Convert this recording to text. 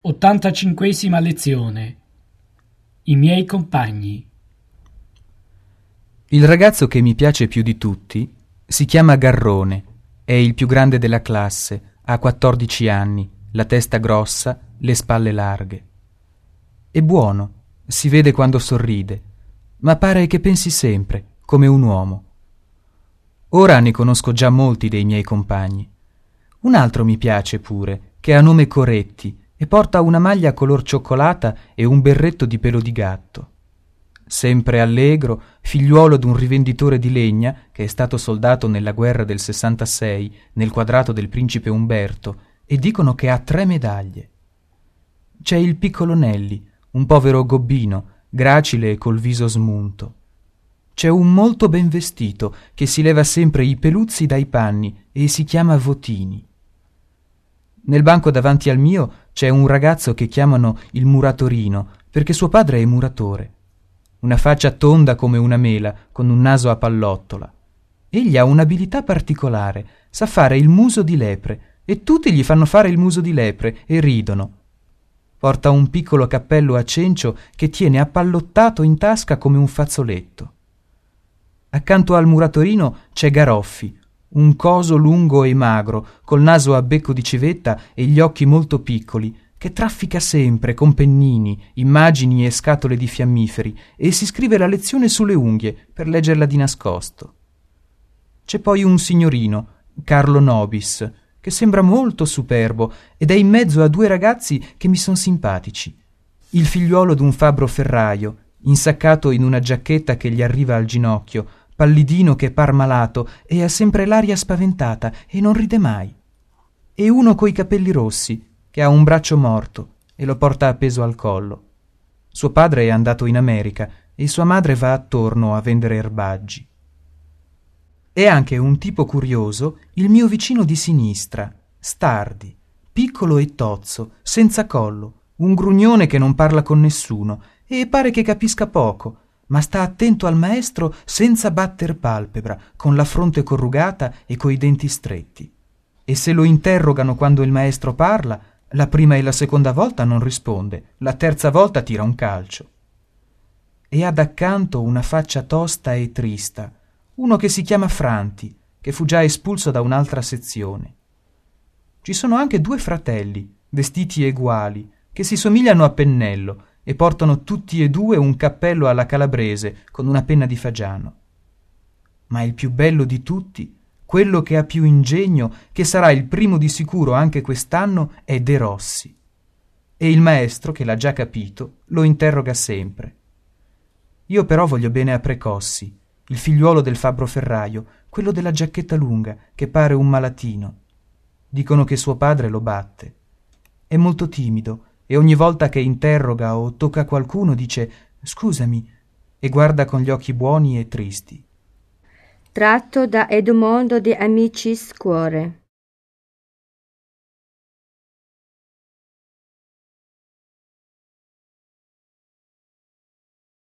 85esima lezione. I miei compagni. Il ragazzo che mi piace più di tutti si chiama Garrone, è il più grande della classe, ha 14 anni, la testa grossa, le spalle larghe. È buono, si vede quando sorride, ma pare che pensi sempre, come un uomo. Ora ne conosco già molti dei miei compagni. Un altro mi piace pure, che ha nome Coretti, e porta una maglia color cioccolata e un berretto di pelo di gatto. Sempre allegro, figliuolo d'un rivenditore di legna che è stato soldato nella guerra del 66 nel quadrato del principe Umberto, e dicono che ha 3 medaglie. C'è il piccolo Nelli, un povero gobbino, gracile e col viso smunto. C'è un molto ben vestito che si leva sempre i peluzzi dai panni e si chiama Votini. Nel banco davanti al mio c'è un ragazzo che chiamano il muratorino perché suo padre è muratore. Una faccia tonda come una mela, con un naso a pallottola. Egli ha un'abilità particolare, sa fare il muso di lepre e tutti gli fanno fare il muso di lepre e ridono. Porta un piccolo cappello a cencio che tiene appallottato in tasca come un fazzoletto. Accanto al muratorino c'è Garoffi, un coso lungo e magro, col naso a becco di civetta e gli occhi molto piccoli, che traffica sempre con pennini, immagini e scatole di fiammiferi e si scrive la lezione sulle unghie per leggerla di nascosto. C'è poi un signorino, Carlo Nobis, che sembra molto superbo ed è in mezzo a 2 ragazzi che mi son simpatici. Il figliuolo d'un fabbro ferraio, insaccato in una giacchetta che gli arriva al ginocchio, pallidino che par malato e ha sempre l'aria spaventata e non ride mai. E uno coi capelli rossi, che ha un braccio morto e lo porta appeso al collo. Suo padre è andato in America e sua madre va attorno a vendere erbaggi. È anche un tipo curioso il mio vicino di sinistra, Stardi, piccolo e tozzo, senza collo, un grugnone che non parla con nessuno e pare che capisca poco, ma sta attento al maestro senza batter palpebra, con la fronte corrugata e coi denti stretti. E se lo interrogano quando il maestro parla, la prima e la seconda volta non risponde, la terza volta tira un calcio. E ha d'accanto una faccia tosta e trista, uno che si chiama Franti, che fu già espulso da un'altra sezione. Ci sono anche 2 fratelli, vestiti eguali, che si somigliano a pennello, e portano tutti e 2 un cappello alla calabrese con una penna di fagiano. Ma il più bello di tutti, quello che ha più ingegno, che sarà il primo di sicuro anche quest'anno, è De Rossi. E il maestro, che l'ha già capito, lo interroga sempre. Io però voglio bene a Precossi, il figliuolo del fabbro ferraio, quello della giacchetta lunga, che pare un malatino. Dicono che suo padre lo batte. È molto timido, e ogni volta che interroga o tocca qualcuno dice «scusami» e guarda con gli occhi buoni e tristi. Tratto da Edmondo de Amicis Cuore.